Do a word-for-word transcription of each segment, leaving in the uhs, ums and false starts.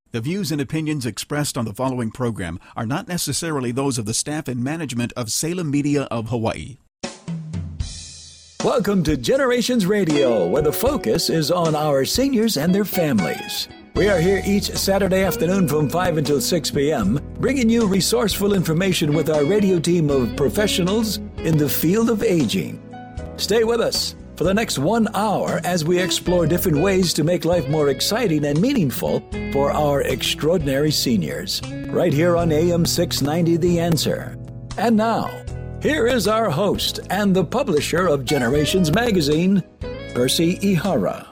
The views and opinions expressed on the following program are not necessarily those of the staff and management of Salem Media of Hawaii. Welcome to Generations Radio, where the focus is on our seniors and their families. We are here each Saturday afternoon from five until six p.m., bringing you resourceful information with our radio team of professionals in the field of aging. Stay with us for the next one hour as we explore different ways to make life more exciting and meaningful for our extraordinary seniors. Right here on A M six ninety The Answer. And now, here is our host and the publisher of Generations Magazine, Percy Ihara.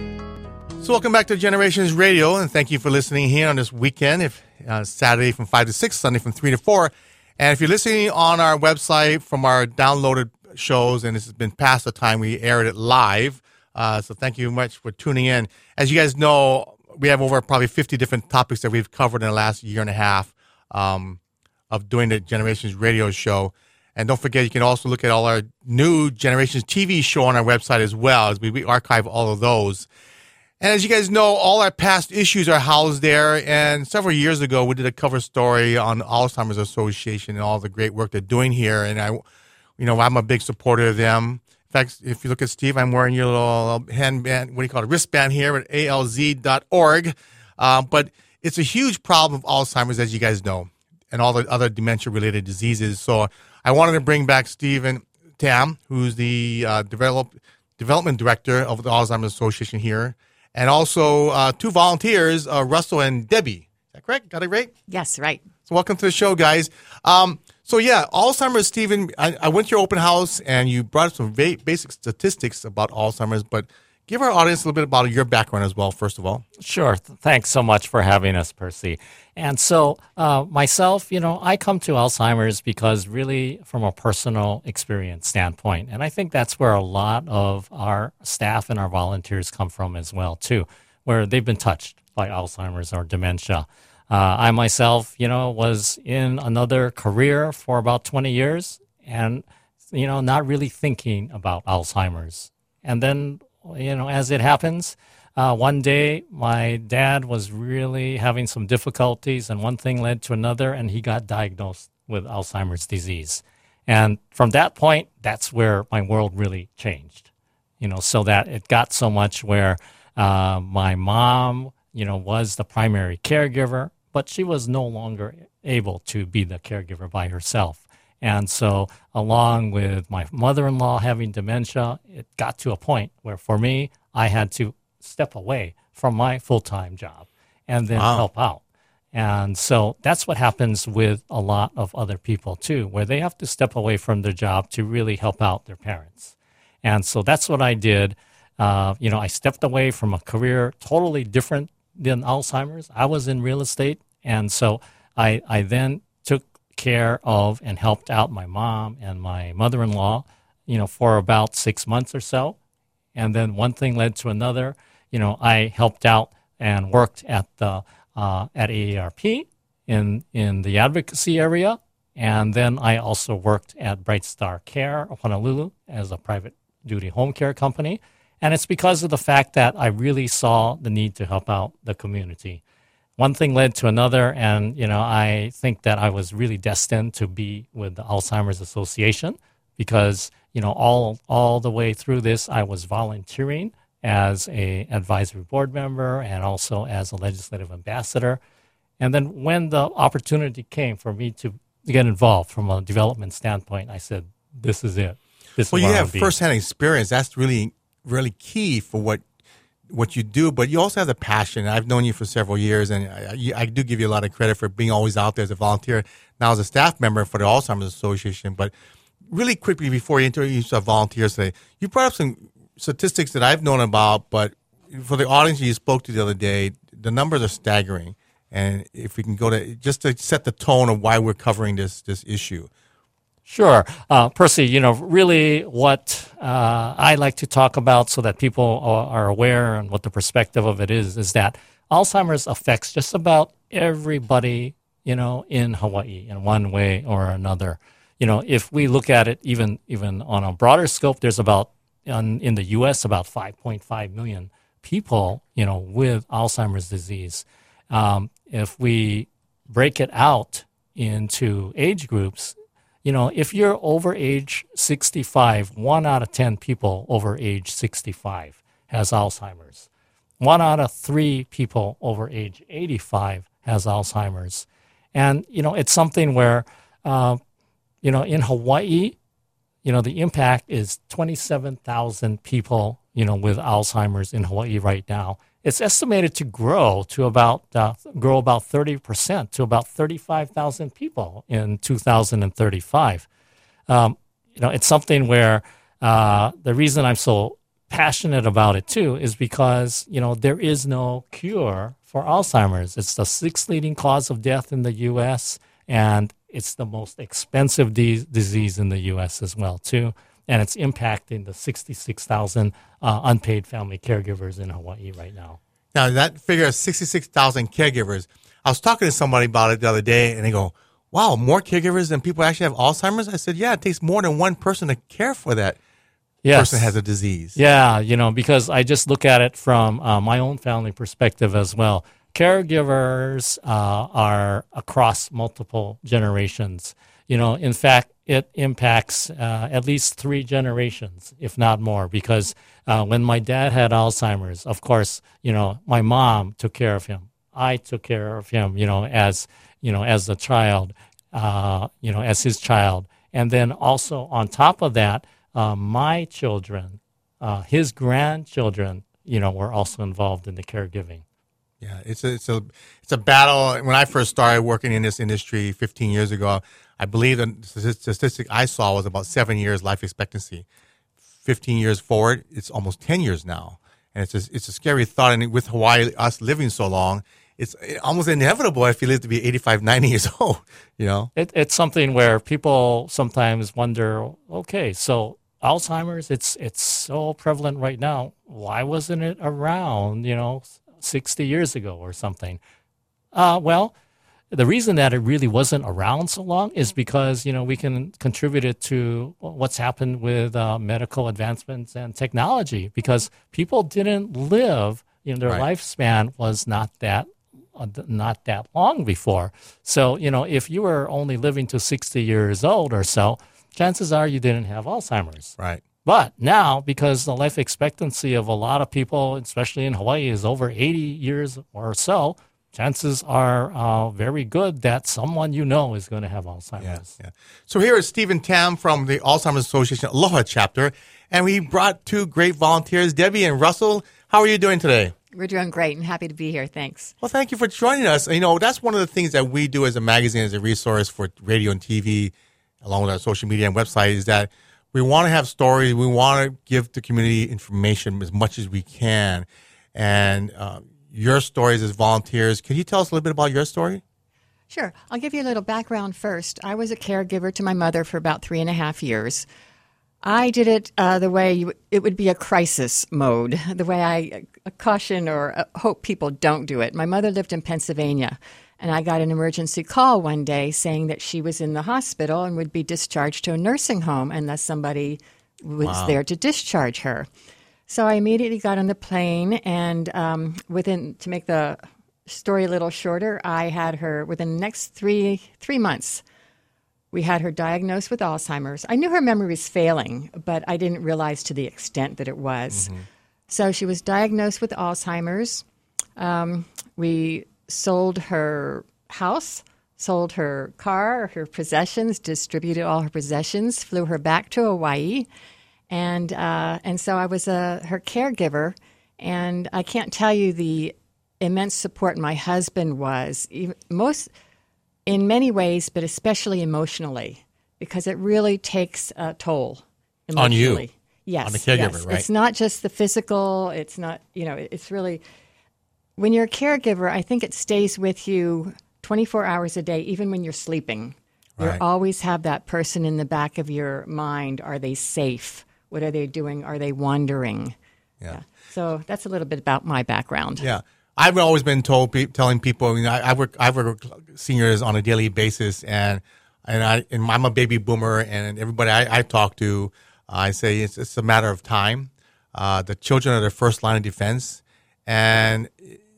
So welcome back to Generations Radio, and thank you for listening here on this weekend, if uh, Saturday from five to six, Sunday from three to four. And if you're listening on our website from our downloaded shows, and this has been past the time we aired it live, uh, so thank you much for tuning in. As you guys know, we have over probably fifty different topics that we've covered in the last year and a half um, of doing the Generations Radio show. And don't forget, you can also look at all our new Generations T V show on our website as well, as we, we archive all of those. And as you guys know, all our past issues are housed there. And several years ago, we did a cover story on Alzheimer's Association and all the great work they're doing here. And I You know, I'm a big supporter of them. In fact, if you look at Steve, I'm wearing your little handband, what do you call it, wristband here at A L Z dot org. Uh, but it's a huge problem of Alzheimer's, as you guys know, and all the other dementia-related diseases. So I wanted to bring back Stephen Tam, who's the uh, develop, development director of the Alzheimer's Association here, and also uh, two volunteers, uh, Russell and Debbie. Is that correct? Got it right? Yes, right. So welcome to the show, guys. Um, So, yeah, Alzheimer's, Stephen, I, I went to your open house, and you brought up some va- basic statistics about Alzheimer's, but give our audience a little bit about your background as well, first of all. Sure. Thanks so much for having us, Percy. And so uh, myself, you know, I come to Alzheimer's because really from a personal experience standpoint, and I think that's where a lot of our staff and our volunteers come from as well, too, where they've been touched by Alzheimer's or dementia. Uh, I myself, you know, was in another career for about twenty years and, you know, not really thinking about Alzheimer's. And then, you know, as it happens, uh, one day my dad was really having some difficulties and one thing led to another and he got diagnosed with Alzheimer's disease. And from that point, that's where my world really changed, you know, so that it got so much where uh, my mom, you know, was the primary caregiver, but she was no longer able to be the caregiver by herself. And so along with my mother-in-law having dementia, it got to a point where for me, I had to step away from my full-time job and then wow. help out. And so that's what happens with a lot of other people too, where they have to step away from their job to really help out their parents. And so that's what I did. Uh, you know, I stepped away from a career totally different than Alzheimer's. I was in real estate, and so I, I then took care of and helped out my mom and my mother-in-law, you know, for about six months or so. And then one thing led to another. You know, I helped out and worked at the uh, at A A R P in in the advocacy area, and then I also worked at Bright Star Care of Honolulu as a private duty home care company. And it's because of the fact that I really saw the need to help out the community. One thing led to another, and, you know, I think that I was really destined to be with the Alzheimer's Association because, you know, all all the way through this, I was volunteering as a advisory board member and also as a legislative ambassador. And then when the opportunity came for me to get involved from a development standpoint, I said, this is it. This well, is you where have I'll be. firsthand experience. That's really really key for what what you do, but you also have the passion. I've known you for several years, and I, I do give you a lot of credit for being always out there as a volunteer, now as a staff member for the Alzheimer's Association. But really quickly, before you introduce our volunteers today, you brought up some statistics that I've known about, but for the audience you spoke to the other day, the numbers are staggering. And if we can go to, just to set the tone of why we're covering this this issue. Sure. Uh, Percy, you know, really what uh, I like to talk about so that people are, are aware and what the perspective of it is, is that Alzheimer's affects just about everybody, you know, in Hawaii in one way or another. You know, if we look at it even even on a broader scope, there's about, in, in the U S, about five point five million people, you know, with Alzheimer's disease. um, if we break it out into age groups, you know, if you're over age sixty-five, one out of ten people over age sixty-five has Alzheimer's. One out of three people over age eighty-five has Alzheimer's. And, you know, it's something where, uh, you know, in Hawaii, you know, the impact is twenty-seven thousand people, you know, with Alzheimer's in Hawaii right now. It's estimated to grow to about uh, grow about thirty percent to about thirty-five thousand people in two thousand thirty-five. Um, you know, it's something where uh, the reason I'm so passionate about it too is because, you know, there is no cure for Alzheimer's. It's the sixth leading cause of death in the U S, and it's the most expensive de- disease in the U S as well too. And it's impacting the sixty-six thousand uh, unpaid family caregivers in Hawaii right now. Now, that figure of sixty-six thousand caregivers, I was talking to somebody about it the other day, and they go, wow, more caregivers than people actually have Alzheimer's? I said, yeah, it takes more than one person to care for that yes. person has a disease. Yeah, you know, because I just look at it from uh, my own family perspective as well. Caregivers uh, are across multiple generations. You know, in fact, it impacts uh, at least three generations, if not more, because uh, when my dad had Alzheimer's, of course, you know, my mom took care of him. I took care of him, you know, as, you know, as a child, uh, you know, as his child. And then also on top of that, uh, my children, uh, his grandchildren, you know, were also involved in the caregiving. Yeah, it's a, it's a it's a battle. When I first started working in this industry fifteen years ago, I believe the statistic I saw was about seven years life expectancy. fifteen years forward, it's almost ten years now. And it's a, it's a scary thought. And with Hawaii, us living so long, it's almost inevitable if you live to be eighty-five, ninety years old, you know? It, it's something where people sometimes wonder, okay, so Alzheimer's, it's it's so prevalent right now. Why wasn't it around, you know, sixty years ago or something? Uh, well, the reason that it really wasn't around so long is because, you know, we can contribute it to what's happened with uh, medical advancements and technology, because people didn't live, you know, their right. lifespan was not that uh, not that long before. So, you know, if you were only living to sixty years old or so, chances are you didn't have Alzheimer's. Right. But now, because the life expectancy of a lot of people, especially in Hawaii, is over eighty years or so, chances are uh, very good that someone you know is going to have Alzheimer's. Yeah, yeah. So here is Stephen Tam from the Alzheimer's Association Aloha chapter, and we brought two great volunteers, Debbie and Russell. How are you doing today? We're doing great and happy to be here. Thanks. Well, thank you for joining us. You know, that's one of the things that we do as a magazine, as a resource for radio and T V, along with our social media and website, is that we want to have stories. We want to give the community information as much as we can. And uh, your stories as volunteers, can you tell us a little bit about your story? Sure. I'll give you a little background first. I was a caregiver to my mother for about three and a half years. I did it uh, the way you, it would be a crisis mode, the way I uh, caution or uh, hope people don't do it. My mother lived in Pennsylvania, and I got an emergency call one day saying that she was in the hospital and would be discharged to a nursing home unless somebody was Wow. there to discharge her. So I immediately got on the plane, and um, within to make the story a little shorter, I had her within the next three three months. We had her diagnosed with Alzheimer's. I knew her memory was failing, but I didn't realize to the extent that it was. Mm-hmm. So she was diagnosed with Alzheimer's. Um, we sold her house, sold her car, her possessions, distributed all her possessions, flew her back to Hawaii. And uh, and so I was a, her caregiver. And I can't tell you the immense support my husband was. Even, most... in many ways, but especially emotionally, because it really takes a toll emotionally. On you. Yes. On the caregiver, yes. right? It's not just the physical. It's not, you know, it's really, when you're a caregiver, I think it stays with you twenty-four hours a day, even when you're sleeping. Right. You always have that person in the back of your mind. Are they safe? What are they doing? Are they wandering? Yeah. Yeah. So that's a little bit about my background. Yeah. I've always been told, telling people, you know, I, I work, I work with seniors on a daily basis, and and I, and I'm a baby boomer, and everybody I, I talk to, uh, I say it's, it's a matter of time. Uh, the children are the first line of defense, and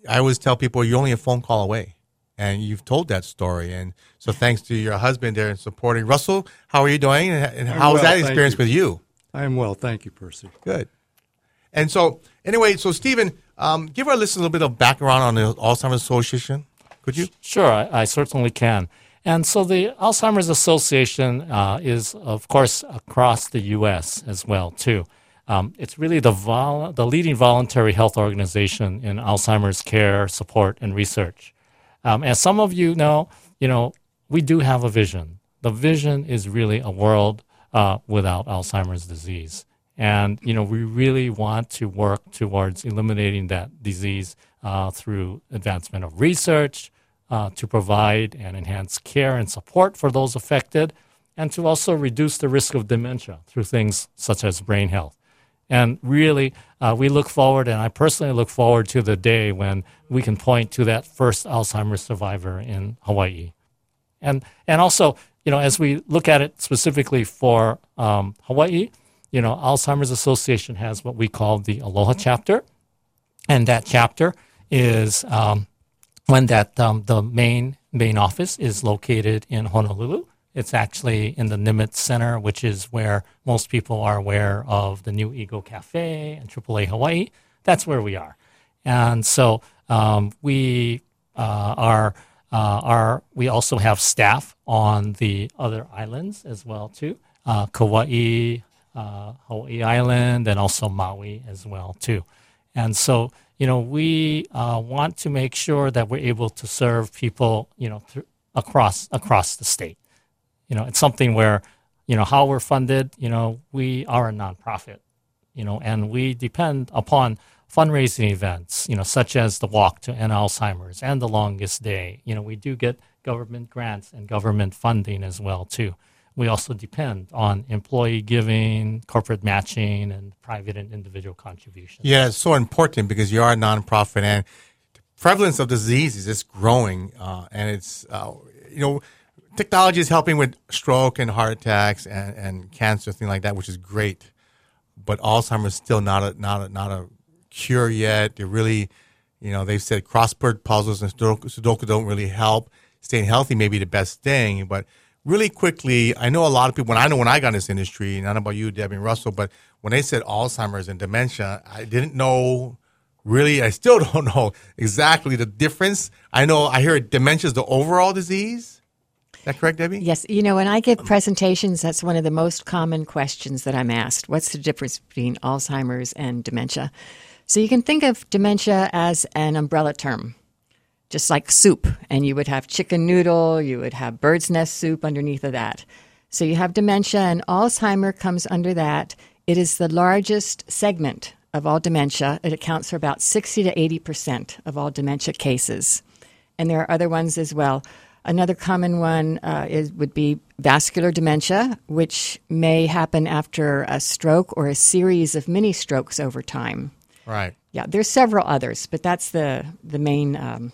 I always tell people you're only a phone call away. And you've told that story. And so thanks to your husband there in supporting. Russell, how are you doing? And how was well, that experience you. with you? I am well. Thank you, Percy. Good. And so, anyway, so Stephen, um, give our listeners a little bit of background on the Alzheimer's Association, could you? Sure, I, I certainly can. And so the Alzheimer's Association uh, is, of course, across the U S as well, too. Um, it's really the vol- the leading voluntary health organization in Alzheimer's care, support, and research. Um, as some of you know, you know, we do have a vision. The vision is really a world uh, without Alzheimer's disease. And, you know, we really want to work towards eliminating that disease uh, through advancement of research, uh, to provide and enhance care and support for those affected, and to also reduce the risk of dementia through things such as brain health. And really, uh, we look forward, and I personally look forward to the day when we can point to that first Alzheimer's survivor in Hawaii. And and also, you know, as we look at it specifically for um, Hawaii, you know, Alzheimer's Association has what we call the Aloha chapter. And that chapter is um, when that um, the main main office is located in Honolulu. It's actually in the Nimitz Center, which is where most people are aware of the New Ego Cafe and triple A Hawaii. That's where we are. And so um, we uh, are, uh, are, we also have staff on the other islands as well, too. Uh, Kauai, uh, Hawaii Island, and also Maui as well, too. And so, you know, we uh, want to make sure that we're able to serve people, you know, th- across across the state. You know, it's something where, you know, how we're funded, you know, we are a nonprofit, you know, and we depend upon fundraising events, you know, such as the Walk to End Alzheimer's and the Longest Day. You know, we do get government grants and government funding as well, too. We also depend on employee giving, corporate matching, and private and individual contributions. Yeah, it's so important because you are a nonprofit, and the prevalence of disease is just growing, uh, and it's, uh, you know, technology is helping with stroke and heart attacks and, and cancer, things like that, which is great. But Alzheimer's is still not a not a not a cure yet. They really, you know, they've said crossword puzzles and Sudoku, Sudoku don't really help. Staying healthy may be the best thing, but really quickly, I know a lot of people. When I know when I got in this industry, and I don't know about you, Debbie and Russell, but when they said Alzheimer's and dementia, I didn't know. Really, I still don't know exactly the difference. I know I hear dementia is the overall disease. Is that correct, Debbie? Yes. You know, when I give presentations, that's one of the most common questions that I'm asked. What's the difference between Alzheimer's and dementia? So you can think of dementia as an umbrella term, just like soup. And you would have chicken noodle, you would have bird's nest soup underneath of that. So you have dementia, and Alzheimer comes under that. It is the largest segment of all dementia. It accounts for about sixty to eighty percent of all dementia cases. And there are other ones as well. Another common one uh, is would be vascular dementia, which may happen after a stroke or a series of mini strokes over time. Right. Yeah, there's several others, but that's the the main. Um,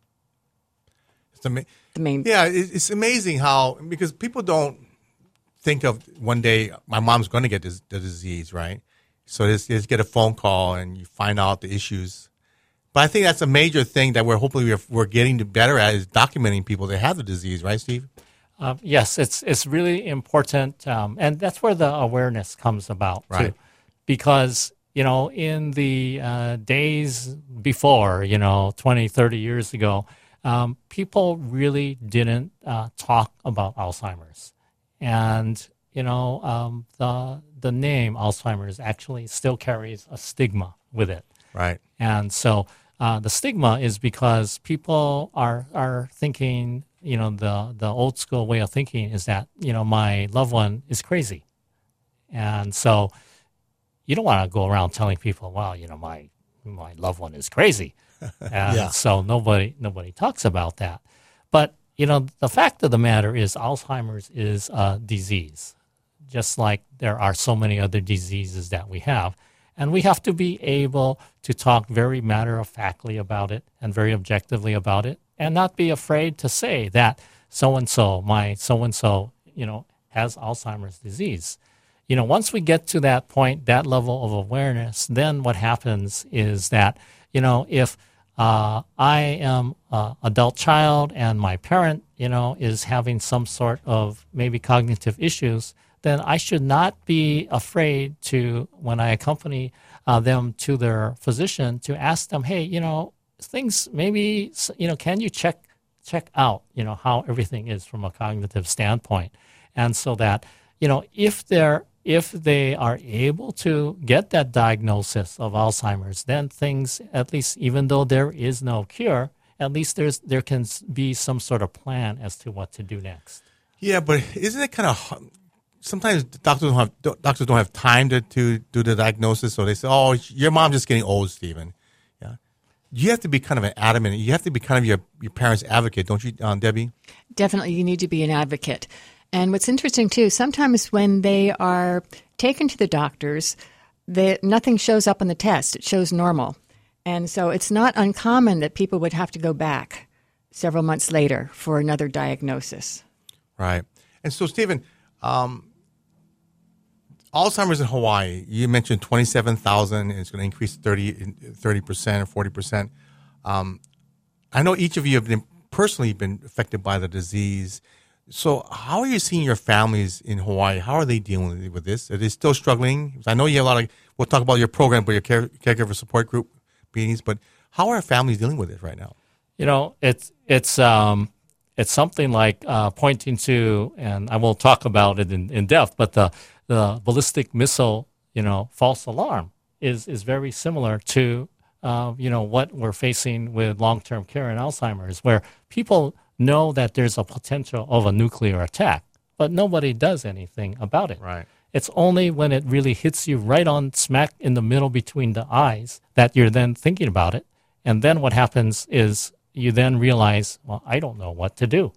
it's ama- the main. Yeah, it, it's amazing how because people don't think of one day my mom's going to get this, the disease, right? So they just, they just get a phone call and you find out the issues. But I think that's a major thing that we're hopefully we're, we're getting to better at is documenting people that have the disease, right, Steve? Uh, yes, it's it's really important, um, and that's where the awareness comes about, right. too. Because, you know, in the uh, days before, you know, twenty, thirty years ago, um, people really didn't uh, talk about Alzheimer's. And, you know, um, the the name Alzheimer's actually still carries a stigma with it. Right. And so uh, the stigma is because people are are thinking, you know, the, the old school way of thinking is that, you know, my loved one is crazy. And so you don't want to go around telling people, well, you know, my my loved one is crazy. And Yeah. so nobody nobody talks about that. But, you know, the fact of the matter is Alzheimer's is a disease, just like there are so many other diseases that we have. And we have to be able to talk very matter-of-factly about it and very objectively about it and not be afraid to say that so-and-so, my so-and-so, you know, has Alzheimer's disease. You know, once we get to that point, that level of awareness, then what happens is that, you know, if uh, I am an adult child and my parent, you know, is having some sort of maybe cognitive issues, then I should not be afraid to, when I accompany uh, them to their physician, to ask them, hey, you know, things maybe, you know, can you check check out, you know, how everything is from a cognitive standpoint. And so that, you know, if they're if they are able to get that diagnosis of Alzheimer's, then things, at least even though there is no cure, at least there's there can be some sort of plan as to what to do next. Yeah, but isn't it kind of, sometimes doctors don't have, doctors don't have time to, to do the diagnosis, so they say, oh, your mom's just getting old, Stephen. Yeah. You have to be kind of an adamant, you have to be kind of your, your parents' advocate, don't you, um, Debbie? Definitely, you need to be an advocate. And what's interesting, too, sometimes when they are taken to the doctors, they, nothing shows up on the test. It shows normal. And so it's not uncommon that people would have to go back several months later for another diagnosis. Right. And so, Stephen, um, Alzheimer's in Hawaii, you mentioned twenty-seven thousand, and it's going to increase thirty percent or forty percent. Um, I know each of you have been personally been affected by the disease. So how are you seeing your families in Hawaii? How are they dealing with this? Are they still struggling? I know you have a lot of, we'll talk about your program, but your care, caregiver support group meetings, but how are families dealing with it right now? You know, it's it's um, it's something like uh, pointing to, and I won't talk about it in, in depth, but the, the ballistic missile, you know, false alarm is, is very similar to, uh, you know, what we're facing with long-term care and Alzheimer's, where people know that there's a potential of a nuclear attack, but nobody does anything about it. Right. It's only when it really hits you right on smack in the middle between the eyes that you're then thinking about it. And then what happens is you then realize, well, I don't know what to do.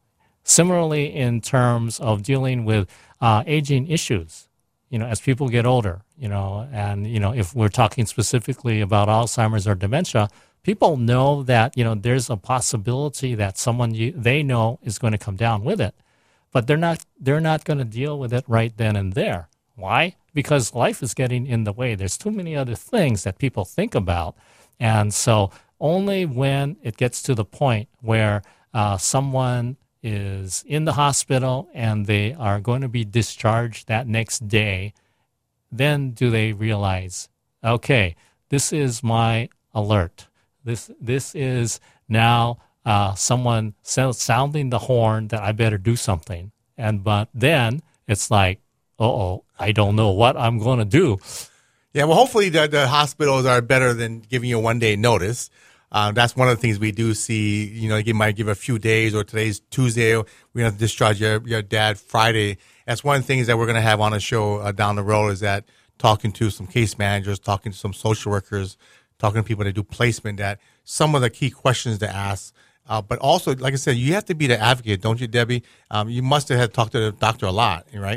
Similarly, in terms of dealing with uh, aging issues, you know, as people get older, you know, and, you know, if we're talking specifically about Alzheimer's or dementia, people know that, you know, there's a possibility that someone you, they know is going to come down with it, but they're not they're not going to deal with it right then and there. Why? Because life is getting in the way. There's too many other things that people think about. And so only when it gets to the point where uh, someone is in the hospital and they are going to be discharged that next day, then do they realize, okay, this is my alert. This this is now uh, someone sounding the horn that I better do something. And but then it's like, uh-oh, I don't know what I'm going to do. Yeah, well, hopefully the, the hospitals are better than giving you a one-day notice. Uh, that's one of the things we do see. You know, you might give a few days, or today's Tuesday, we're going to discharge your, your dad Friday. That's one of the things that we're going to have on a show uh, down the road, is that talking to some case managers, talking to some social workers, talking to people that do placement, that some of the key questions to ask. Uh, but also, like I said, you have to be the advocate, don't you, Debbie? Um, you must have had talked to the doctor a lot, right?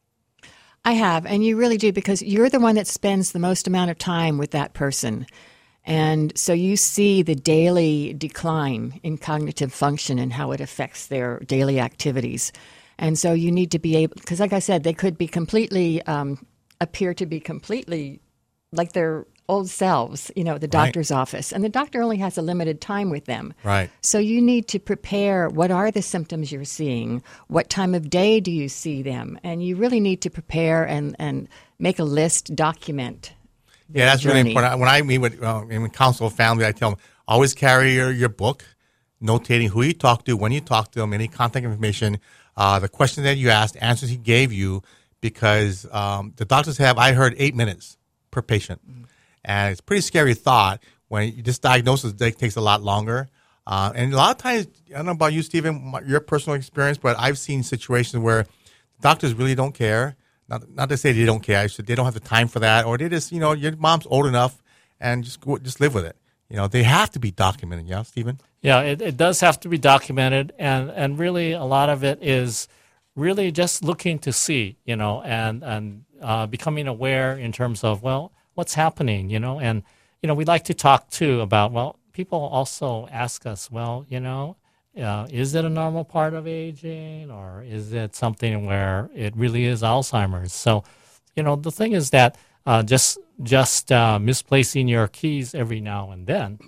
I have, and you really do, because you're the one that spends the most amount of time with that person. And so you see the daily decline in cognitive function and how it affects their daily activities. And so you need to be able, because like I said, they could be completely, um, appear to be completely like their old selves, you know, at the doctor's right. office. And the doctor only has a limited time with them. Right. So you need to prepare, what are the symptoms you're seeing? What time of day do you see them? And you really need to prepare and, and make a list, document. Yeah, that's journey. really important. When I meet with uh, in counsel family, I tell them, always carry your, your book, notating who you talk to, when you talk to them, any contact information, uh, the question that you asked, answers he gave you, because um, the doctors have, I heard, eight minutes per patient. Mm-hmm. And it's a pretty scary thought when this diagnosis takes a lot longer. Uh, and a lot of times, I don't know about you, Stephen, your personal experience, but I've seen situations where doctors really don't care. Not, not to say they don't care. I said they don't have the time for that, or they just, you know, your mom's old enough, and just go, just live with it. You know, they have to be documented. Yeah, Stephen? Yeah, it, it does have to be documented, and, and really a lot of it is really just looking to see, you know, and, and uh, becoming aware in terms of, well, what's happening, you know, and, you know, we like to talk too about, well, people also ask us, well, you know, uh, is it a normal part of aging, or is it something where it really is Alzheimer's? So, you know, the thing is that uh, just just uh, misplacing your keys every now and then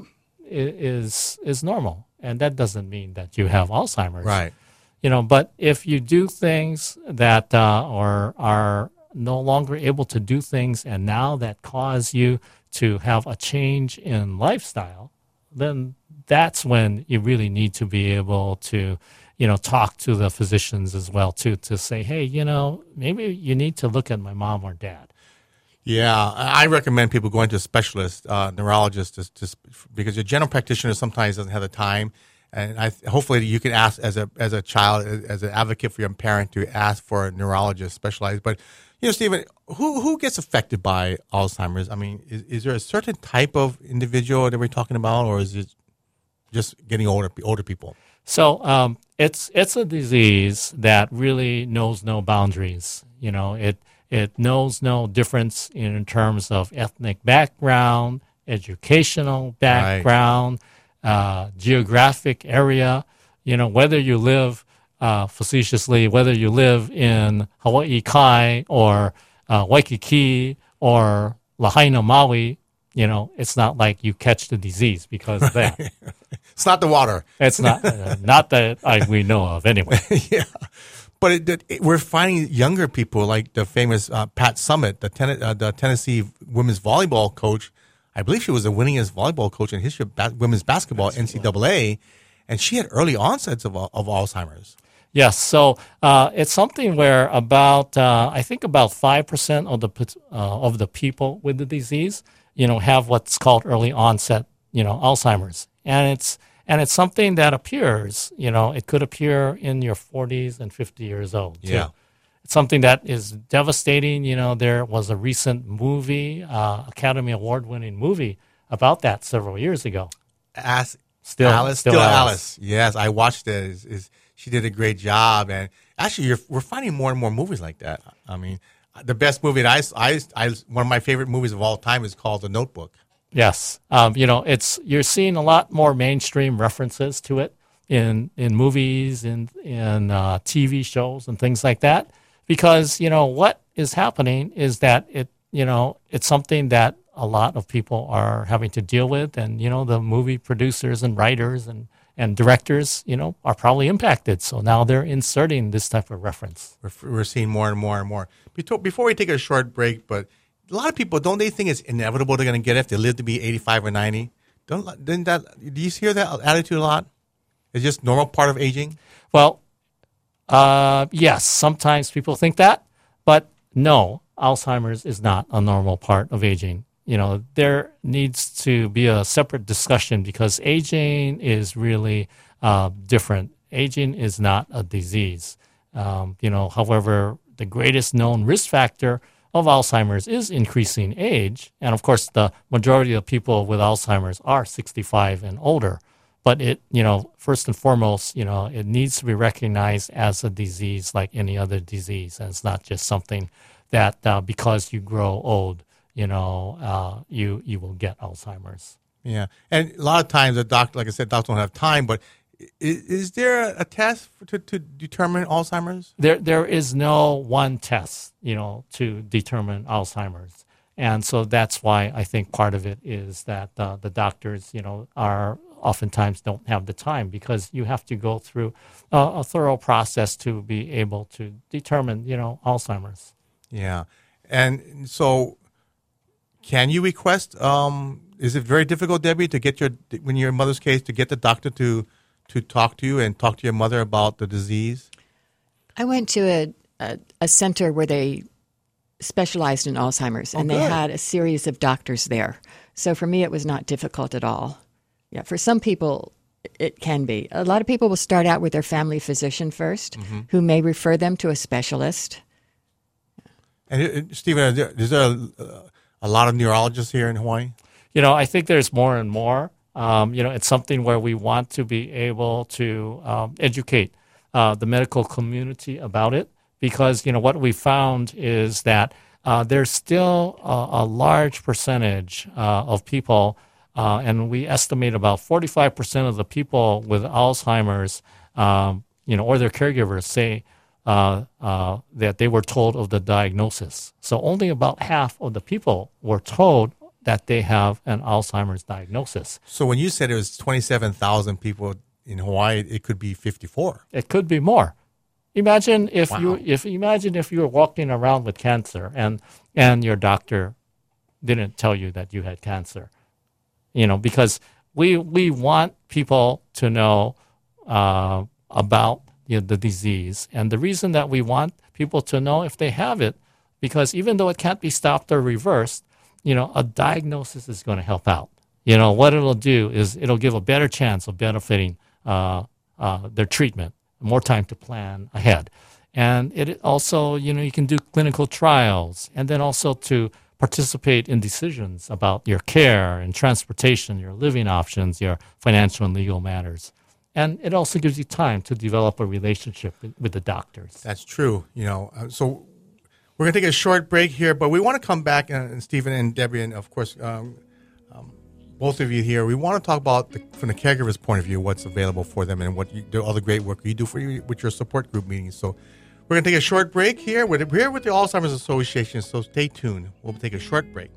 is is normal, and that doesn't mean that you have Alzheimer's. Right. You know, but if you do things that uh, or are no longer able to do things, and now that cause you to have a change in lifestyle, then that's when you really need to be able to, you know, talk to the physicians as well too, to say, hey, you know, maybe you need to look at my mom or dad. Yeah, I recommend people going to a specialist, uh, neurologist, just, just because your general practitioner sometimes doesn't have the time. And I hopefully you can ask as a as a child, as an advocate for your parent, to ask for a neurologist specialized. But you know, Stephen, who who gets affected by Alzheimer's? I mean, is, is there a certain type of individual that we're talking about, or is it just getting older older people? So um, it's it's a disease that really knows no boundaries. You know, it it knows no difference in terms of ethnic background, educational background. Right. Uh, geographic area, you know, whether you live uh, facetiously, whether you live in Hawaii Kai or uh, Waikiki or Lahaina, Maui, you know, it's not like you catch the disease because of that. It's not the water. It's not, uh, not that I, we know of anyway. Yeah. But it, it, we're finding younger people like the famous uh, Pat Summitt, the, ten, uh, the Tennessee women's volleyball coach. I believe she was the winningest volleyball coach in history of ba- women's basketball, N C double A, and she had early onsets of, of Alzheimer's. Yes, so uh, it's something where about uh, I think about five percent of the uh, of the people with the disease, you know, have what's called early onset, you know, Alzheimer's, and it's and it's something that appears, you know, it could appear in your forties and fifty years old. Too. Yeah. Something that is devastating. You know, there was a recent movie, uh, Academy Award-winning movie about that several years ago. As still, Alice, still, still Alice. Alice. Yes, I watched it. Is, is she did a great job, and actually, you're, we're finding more and more movies like that. I mean, the best movie that I, I, I, one of my favorite movies of all time is called The Notebook. Yes, um, you know, it's you're seeing a lot more mainstream references to it in in movies, in in uh, T V shows, and things like that. Because, you know, what is happening is that it, you know, it's something that a lot of people are having to deal with. And, you know, the movie producers and writers and, and directors, you know, are probably impacted. So now they're inserting this type of reference. We're, we're seeing more and more and more. Before we take a short break, but a lot of people, don't they think it's inevitable they're going to get it if they live to be eighty-five or ninety? Don't, didn't that, do you hear that attitude a lot? It's just normal part of aging? Well, Uh, yes, sometimes people think that, but no, Alzheimer's is not a normal part of aging. You know, there needs to be a separate discussion because aging is really uh, different. Aging is not a disease. Um, you know, however, the greatest known risk factor of Alzheimer's is increasing age. And of course, the majority of people with Alzheimer's are sixty-five and older. But it, you know, first and foremost, you know, it needs to be recognized as a disease like any other disease. And it's not just something that uh, because you grow old, you know, uh, you you will get Alzheimer's. Yeah. And a lot of times the doctor, like I said, doctors don't have time, but is, is there a test for, to, to determine Alzheimer's? There There is no one test, you know, to determine Alzheimer's. And so that's why I think part of it is that uh, the doctors, you know, are oftentimes don't have the time because you have to go through uh, a thorough process to be able to determine, you know, Alzheimer's. Yeah. And so can you request, um, is it very difficult, Debbie, to get your, when you're in mother's case, to get the doctor to, to talk to you and talk to your mother about the disease? I went to a, a, a center where they specialized in Alzheimer's, Oh, and they good. had a series of doctors there. So for me, it was not difficult at all. Yeah, for some people, it can be. A lot of people will start out with their family physician first, Mm-hmm. who may refer them to a specialist. And uh, Stephen, is there, is there a, a lot of neurologists here in Hawaii? You know, I think there's more and more. Um, you know, it's something where we want to be able to um, educate uh, the medical community about it because, you know, what we found is that uh, there's still a, a large percentage uh, of people Uh, and we estimate about forty-five percent of the people with Alzheimer's, um, you know, or their caregivers say uh, uh, that they were told of the diagnosis. So only about half of the people were told that they have an Alzheimer's diagnosis. So when you said it was twenty-seven thousand people in Hawaii, it could be fifty-four. It could be more. Imagine if Wow. you if imagine if you were walking around with cancer and and your doctor didn't tell you that you had cancer. You know, because we we want people to know uh, about you know, the disease, and the reason that we want people to know if they have it, because even though it can't be stopped or reversed, you know, a diagnosis is going to help out. You know, what it'll do is it'll give a better chance of benefiting uh, uh, their treatment, more time to plan ahead. And it also, you know, you can do clinical trials, and then also to participate in decisions about your care and transportation, your living options, your financial and legal matters. And it also gives you time to develop a relationship with, with the doctors. That's true. You know, uh, so we're going to take a short break here, but we want to come back, and, and Stephen and Debbie, and of course, um, um, both of you here, we want to talk about, the, from the caregiver's point of view, what's available for them and what you, the other great work you do for you with your support group meetings. So we're going to take a short break here. We're here with the Alzheimer's Association, so stay tuned. We'll take a short break.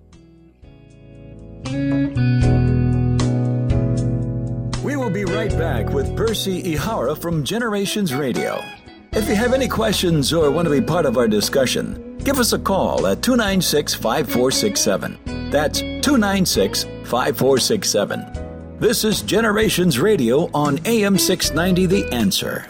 We will be right back with Percy Ihara from Generations Radio. If you have any questions or want to be part of our discussion, give us a call at two nine six, five four six seven. That's two nine six, five four six seven. This is Generations Radio on A M six ninety The Answer.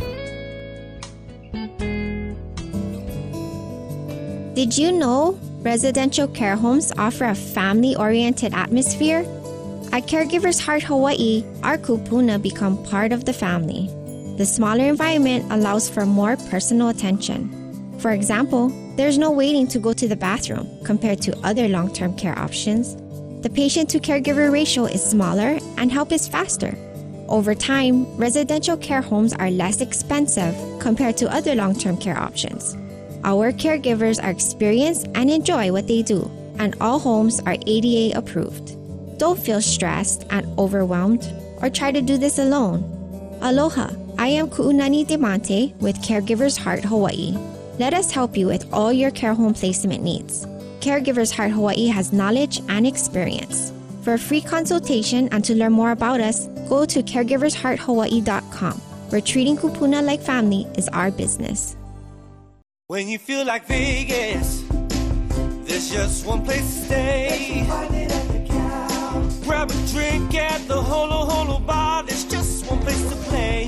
Did you know residential care homes offer a family-oriented atmosphere? At Caregivers Heart Hawaii, our kupuna become part of the family. The smaller environment allows for more personal attention. For example, there's no waiting to go to the bathroom compared to other long-term care options. The patient-to-caregiver ratio is smaller and help is faster. Over time, residential care homes are less expensive compared to other long-term care options. Our caregivers are experienced and enjoy what they do, and all homes are A D A approved. Don't feel stressed and overwhelmed or try to do this alone. Aloha, I am Ku'unani Demonte with Caregivers Heart Hawaii. Let us help you with all your care home placement needs. Caregivers Heart Hawaii has knowledge and experience. For a free consultation and to learn more about us, go to caregivers heart hawaii dot com, where treating kupuna like family is our business. When you feel like Vegas, there's just one place to stay. Grab a drink at the Holo Holo Bar, there's just one place to play.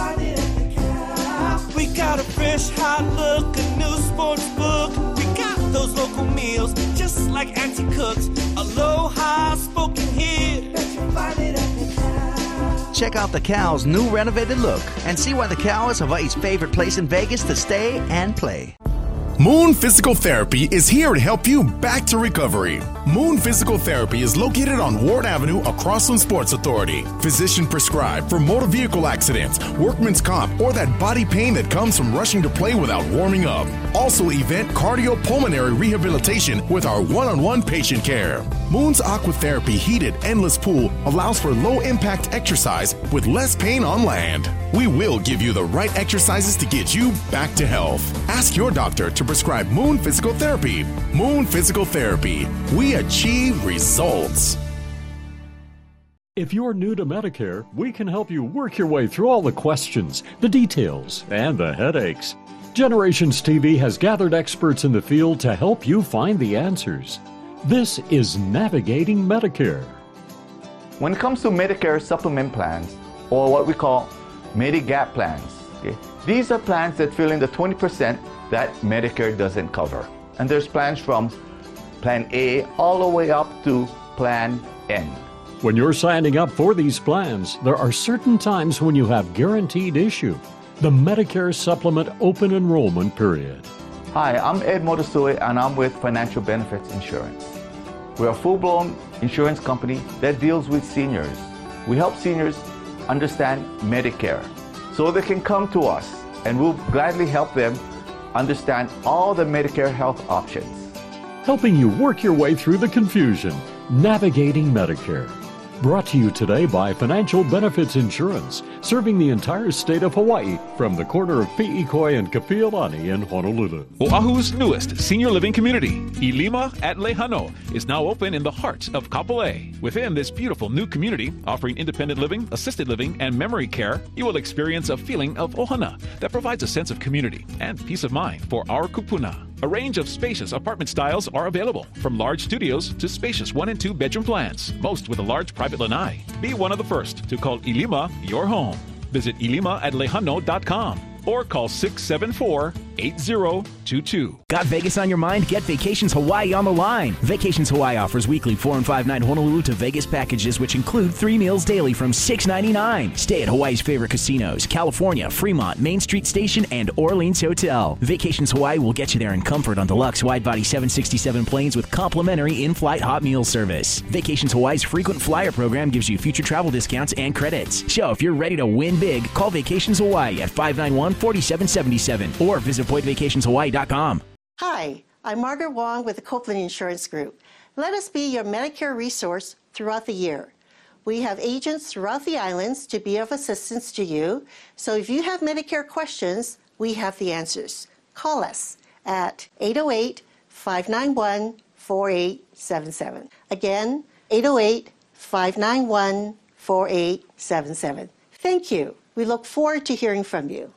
We got a fresh, hot look, a new sports book. We got those local meals, just like Auntie cooks. Aloha spoken here. Check out the Cow's new renovated look and see why the Cow is Hawaii's favorite place in Vegas to stay and play. Moon Physical Therapy is here to help you back to recovery. Moon Physical Therapy is located on Ward Avenue across from Sports Authority. Physician prescribed for motor vehicle accidents, workman's comp, or that body pain that comes from rushing to play without warming up. Also event cardiopulmonary rehabilitation with our one-on-one patient care. Moon's Aquatherapy heated endless pool allows for low-impact exercise with less pain on land. We will give you the right exercises to get you back to health. Ask your doctor to prescribe Moon Physical Therapy. Moon Physical Therapy. We achieve results. If you're new to Medicare, we can help you work your way through all the questions, the details, and the headaches. Generations T V has gathered experts in the field to help you find the answers. This is Navigating Medicare. When it comes to Medicare supplement plans, or what we call Medigap plans, okay, these are plans that fill in the twenty percent that Medicare doesn't cover. And there's plans from Plan A all the way up to Plan N. When you're signing up for these plans, there are certain times when you have guaranteed issue, the Medicare Supplement Open Enrollment Period. Hi, I'm Ed Motasui, and I'm with Financial Benefits Insurance. We're a full-blown insurance company that deals with seniors. We help seniors understand Medicare so they can come to us, and we'll gladly help them understand all the Medicare health options. Helping you work your way through the confusion, Navigating Medicare. Brought to you today by Financial Benefits Insurance, serving the entire state of Hawaii from the corner of Pi'ikoi and Kapiolani in Honolulu. Oahu's newest senior living community, Ilima at Lehano, is now open in the heart of Kapolei. Within this beautiful new community, offering independent living, assisted living, and memory care, you will experience a feeling of ohana that provides a sense of community and peace of mind for our kupuna. A range of spacious apartment styles are available, from large studios to spacious one and two bedroom plans, most with a large private lanai. Be one of the first to call Ilima your home. Visit ilima at lehano dot com or call six seven four, eight zero two two. Got Vegas on your mind? Get Vacations Hawaii on the line. Vacations Hawaii offers weekly four and five night Honolulu to Vegas packages, which include three meals daily from six ninety-nine. Stay at Hawaii's favorite casinos: California, Fremont, Main Street Station, and Orleans Hotel. Vacations Hawaii will get you there in comfort on deluxe wide-body seven sixty-seven planes with complimentary in-flight hot meal service. Vacations Hawaii's frequent flyer program gives you future travel discounts and credits. So if you're ready to win big, call Vacations Hawaii at five nine one, four seven seven seven or visit point vacations hawaii dot com. Hi, I'm Margaret Wong with the Copeland Insurance Group. Let us be your Medicare resource throughout the year. We have agents throughout the islands to be of assistance to you. So if you have Medicare questions, we have the answers. Call us at eight oh eight, five nine one, four eight seven seven. Again, eight oh eight, five nine one, four eight seven seven. Thank you. We look forward to hearing from you.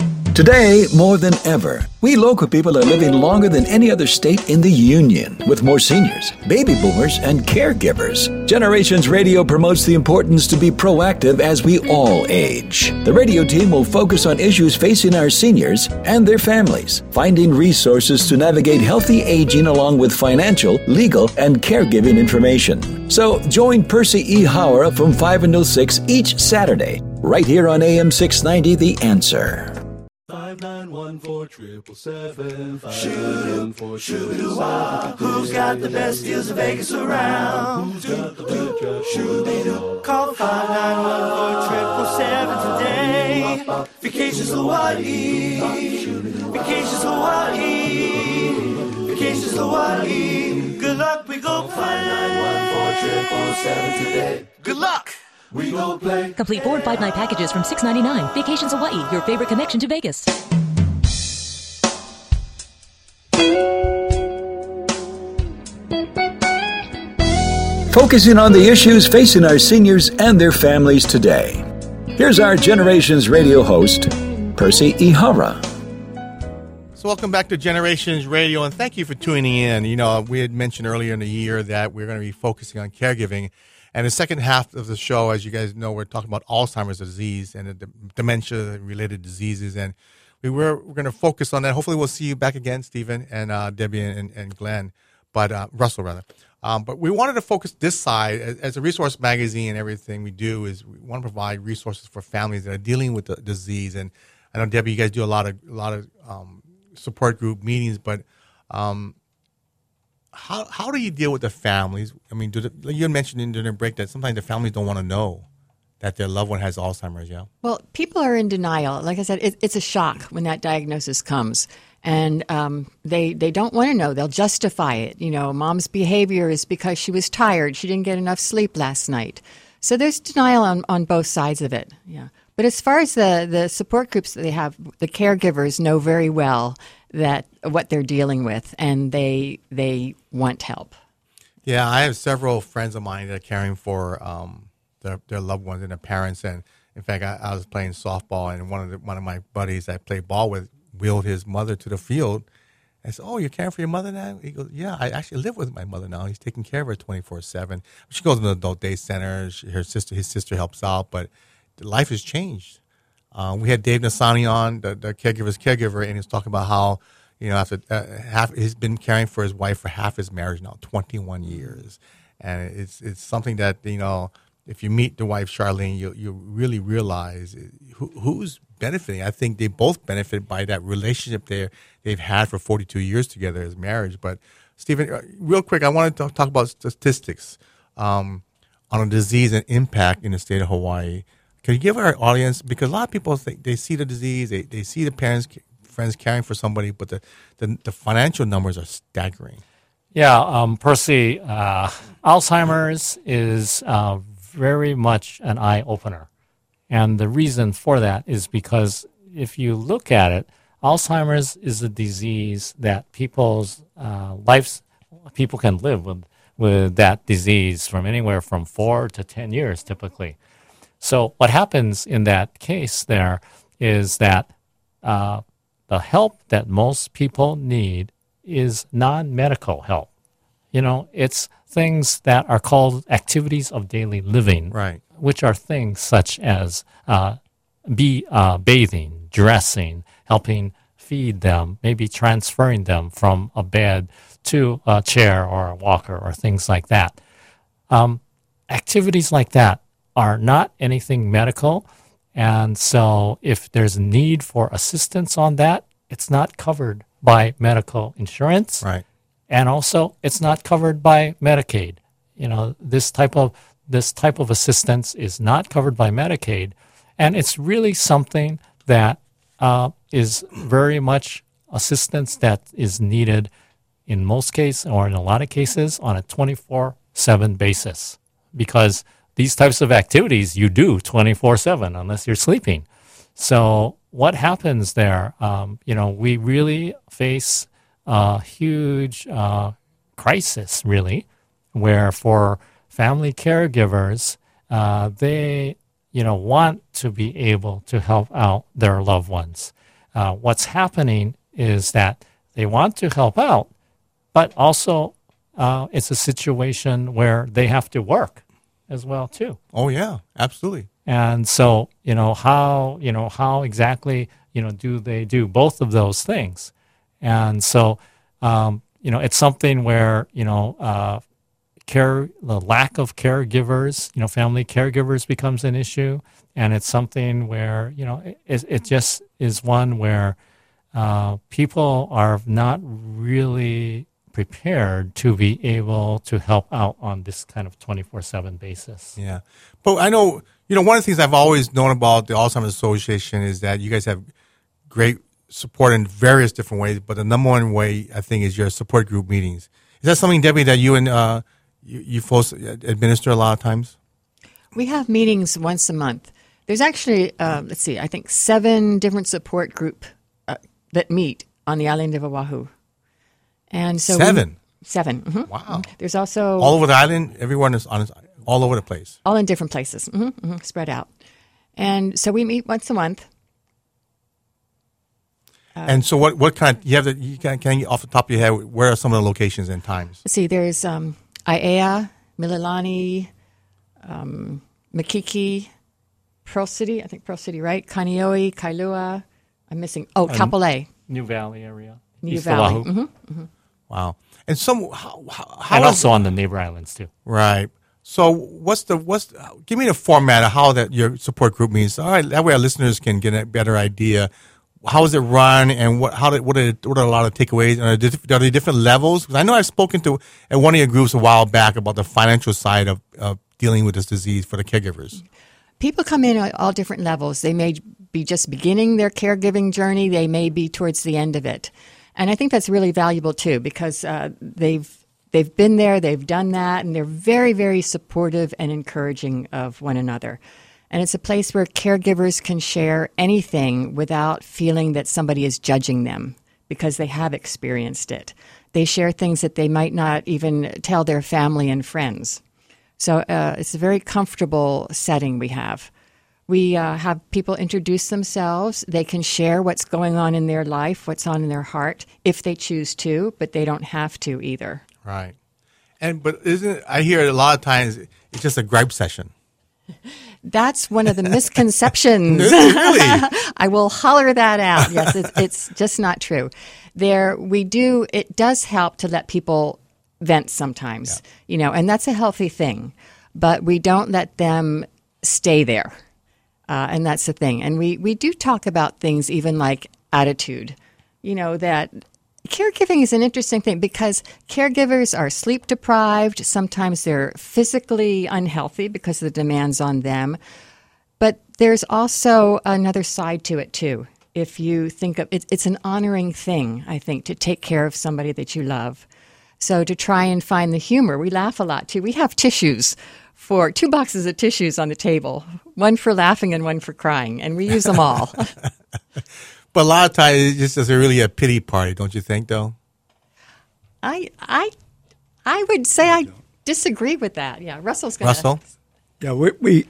Today, more than ever, we local people are living longer than any other state in the Union, with more seniors, baby boomers, and caregivers. Generations Radio promotes the importance to be proactive as we all age. The radio team will focus on issues facing our seniors and their families, finding resources to navigate healthy aging along with financial, legal, and caregiving information. So join Percy E. Howard from five until six each Saturday, right here on A M six ninety, The Answer. Five nine one four triple seven. Shoot for shoot Who's got the best deals in Vegas around? Who's got the best shoot? Call five nine one four triple seven today. Vacations Hawaii. Vacations Hawaii. Vacations Hawaii. Good luck, we go play. Five nine one four triple seven today. Good luck. We go play. Complete four and five night packages from six ninety-nine. Vacations Hawaii, your favorite connection to Vegas. Focusing on the issues facing our seniors and their families today. Here's our Generations Radio host, Percy Ihara. So welcome back to Generations Radio, and thank you for tuning in. You know, we had mentioned earlier in the year that we're going to be focusing on caregiving. And the second half of the show, as you guys know, we're talking about Alzheimer's disease and the dementia-related diseases. And we were we're going to focus on that. Hopefully we'll see you back again, Stephen and uh, Debbie and, and Glenn, but uh, Russell, rather. Um, but we wanted to focus this side. As, as a resource magazine and everything we do is we want to provide resources for families that are dealing with the disease. And I know, Debbie, you guys do a lot of, a lot of um, support group meetings, but um, How how do you deal with the families? I mean, do the, you mentioned in the break that sometimes the families don't want to know that their loved one has Alzheimer's, yeah? Well, people are in denial. Like I said, it, it's a shock when that diagnosis comes. And um, they, they don't want to know. They'll justify it. You know, mom's behavior is because she was tired. She didn't get enough sleep last night. So there's denial on, on both sides of it, yeah. But as far as the, the support groups that they have, the caregivers know very well that what they're dealing with, and they they want help. Yeah, I have several friends of mine that are caring for um, their their loved ones and their parents. And in fact, I, I was playing softball, and one of the, one of my buddies I played ball with wheeled his mother to the field. I said, "Oh, you're caring for your mother now?" He goes, "Yeah, I actually live with my mother now. He's taking care of her twenty-four seven. She goes to the adult day center. She, her sister, his sister, helps out, but life has changed." Uh, we had Dave Nasani on, the, the caregiver's caregiver, and he was talking about how, you know, after uh, half, he's been caring for his wife for half his marriage now, twenty-one years, and it's it's something that, you know, if you meet the wife Charlene, you you really realize who, who's benefiting. I think they both benefit by that relationship they they've had for forty-two years together as marriage. But Stephen, real quick, I wanted to talk about statistics um, on a disease and impact in the state of Hawaii. Can you give our audience, because a lot of people think they see the disease, they, they see the parents, friends caring for somebody, but the, the, the financial numbers are staggering. Yeah, um, Percy, uh, Alzheimer's is uh, very much an eye-opener. And the reason for that is because if you look at it, Alzheimer's is a disease that people's uh, lives, people can live with, with that disease from anywhere from four to ten years typically. So what happens in that case there is that uh, the help that most people need is non-medical help. You know, it's things that are called activities of daily living, right? Which are things such as uh, be uh, bathing, dressing, helping feed them, maybe transferring them from a bed to a chair or a walker or things like that. Um, activities like that are not anything medical, and so if there's a need for assistance on that, it's not covered by medical insurance. Right. And also, it's not covered by Medicaid. You know, this type of this type of assistance is not covered by Medicaid, and it's really something that uh, is very much assistance that is needed in most cases, or in a lot of cases, on a twenty-four seven basis, because these types of activities you do twenty-four seven unless you're sleeping. So what happens there? Um, you know, we really face a huge uh, crisis, really, where for family caregivers, uh, they, you know, want to be able to help out their loved ones. Uh, what's happening is that they want to help out, but also uh, it's a situation where they have to work as well, too. Oh, yeah, absolutely. And so, you know, how, you know, how exactly, you know, do they do both of those things? And so, um, you know, it's something where, you know, uh, care, the lack of caregivers, you know, family caregivers becomes an issue. And it's something where, you know, it, it just is one where uh, people are not really prepared to be able to help out on this kind of twenty-four seven basis. Yeah. But I know, you know, one of the things I've always known about the Alzheimer's Association is that you guys have great support in various different ways, but the number one way, I think, is your support group meetings. Is that something, Debbie, that you and uh, you, you folks administer a lot of times? We have meetings once a month. There's actually, uh, let's see, I think seven different support group uh, that meet on the island of Oahu. And so Seven? We, seven. Mm-hmm. Wow. There's also... All over the island? Everyone is on all over the place? All in different places, mm-hmm, mm-hmm, spread out. And so we meet once a month. Uh, and so what, what kind, you have the, you can, can you, off the top of your head, where are some of the locations and times? Let's see, there's um, Aiea, Mililani, um, Makiki, Pearl City, I think Pearl City, right? Kaneohe, Kailua, I'm missing, oh, um, Kapolei. New Valley area. New East Valley. Oahu. Mm-hmm, mm-hmm. Wow. And some, how, how, how and is, also on the neighbor islands too. Right. So what's the, what's, the, give me the format of how that your support group meets. All right. That way our listeners can get a better idea. How is it run, and what, how, what are, what are a lot of takeaways? Are there, are there different levels? Because I know I've spoken to at one of your groups a while back about the financial side of, of dealing with this disease for the caregivers. People come in at all different levels. They may be just beginning their caregiving journey. They may be towards the end of it. And I think that's really valuable, too, because uh, they've they've been there, they've done that, and they're very, very supportive and encouraging of one another. And it's a place where caregivers can share anything without feeling that somebody is judging them because they have experienced it. They share things that they might not even tell their family and friends. So uh, it's a very comfortable setting we have. We uh, have people introduce themselves. They can share what's going on in their life, what's on in their heart, if they choose to, but they don't have to either. Right. And but isn't I hear a lot of times it's just a gripe session. That's one of the misconceptions. Really? I will holler that out. Yes, it's, it's just not true. There, we do. It does help to let people vent sometimes, yeah. you know, and that's a healthy thing. But we don't let them stay there. Uh, and that's the thing. And we, we do talk about things even like attitude, you know, that caregiving is an interesting thing because caregivers are sleep deprived. Sometimes they're physically unhealthy because of the demands on them. But there's also another side to it, too. If you think of it, it's an honoring thing, I think, to take care of somebody that you love. So to try and find the humor, we laugh a lot, too. We have tissues for two boxes of tissues on the table, one for laughing and one for crying, and we use them all. But a lot of times it's just it's really a pity party, don't you think, though? I I I would say I disagree with that. Yeah, Russell's going to. Russell? Yeah, we, we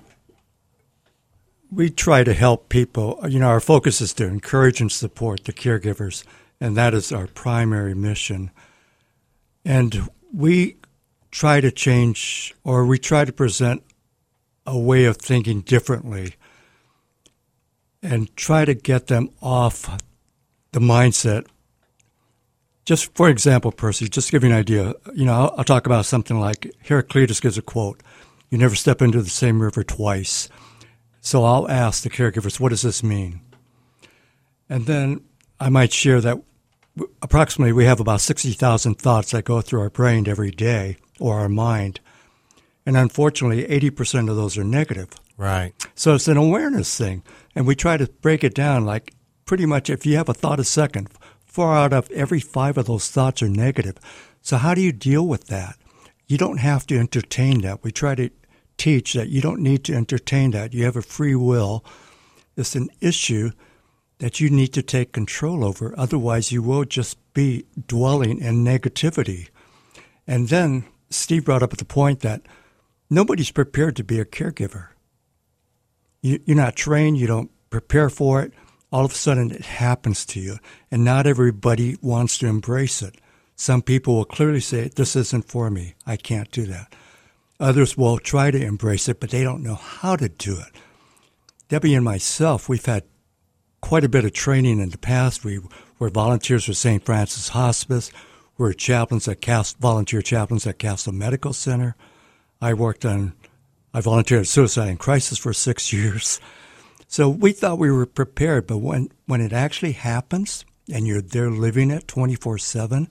we try to help people. You know, our focus is to encourage and support the caregivers, and that is our primary mission. And we try to change, or we try to present a way of thinking differently and try to get them off the mindset. Just for example, Percy, just to give you an idea, you know, I'll, I'll talk about something like Heraclitus gives a quote, "You never step into the same river twice." So I'll ask the caregivers, what does this mean? And then I might share that approximately we have about sixty thousand thoughts that go through our brain every day, or our mind. And unfortunately, eighty percent of those are negative. Right. So it's an awareness thing. And we try to break it down like pretty much if you have a thought a second, four out of every five of those thoughts are negative. So how do you deal with that? You don't have to entertain that. We try to teach that you don't need to entertain that. You have a free will. It's an issue that you need to take control over. Otherwise, you will just be dwelling in negativity. And then Steve brought up the point that nobody's prepared to be a caregiver. You, you're not trained. You don't prepare for it. All of a sudden, it happens to you. And not everybody wants to embrace it. Some people will clearly say, this isn't for me. I can't do that. Others will try to embrace it, but they don't know how to do it. Debbie and myself, we've had quite a bit of training in the past. We were volunteers for Saint Francis Hospice. We were chaplains at Castle, volunteer chaplains at Castle Medical Center. I worked on, I volunteered at Suicide and Crisis for six years. So we thought we were prepared, but when, when it actually happens and you're there living it twenty-four seven,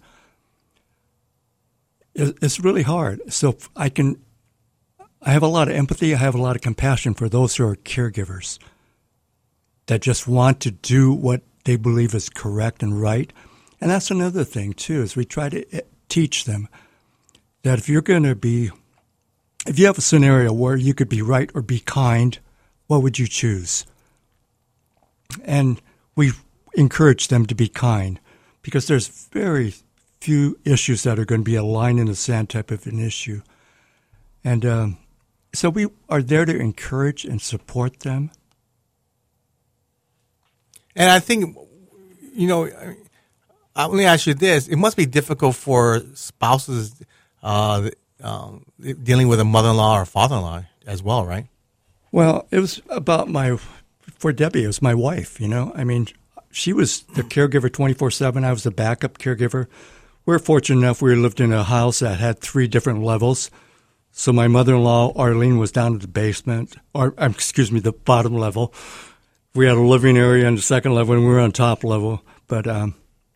it's really hard. So I can, I have a lot of empathy. I have a lot of compassion for those who are caregivers that just want to do what they believe is correct and right. And that's another thing, too, is we try to teach them that if you're going to be, if you have a scenario where you could be right or be kind, what would you choose? And we encourage them to be kind because there's very few issues that are going to be a line in the sand type of an issue. And um, so we are there to encourage and support them. And I think, you know, let me ask you this. It must be difficult for spouses uh, um, dealing with a mother-in-law or father-in-law as well, right? Well, it was about my, for Debbie, it was my wife, you know. I mean, she was the caregiver twenty-four seven. I was the backup caregiver. We were fortunate enough we lived in a house that had three different levels. So my mother-in-law, Arlene, was down at the basement, or um, excuse me, the bottom level. We had a living area on the second level, and we were on top level. But, um,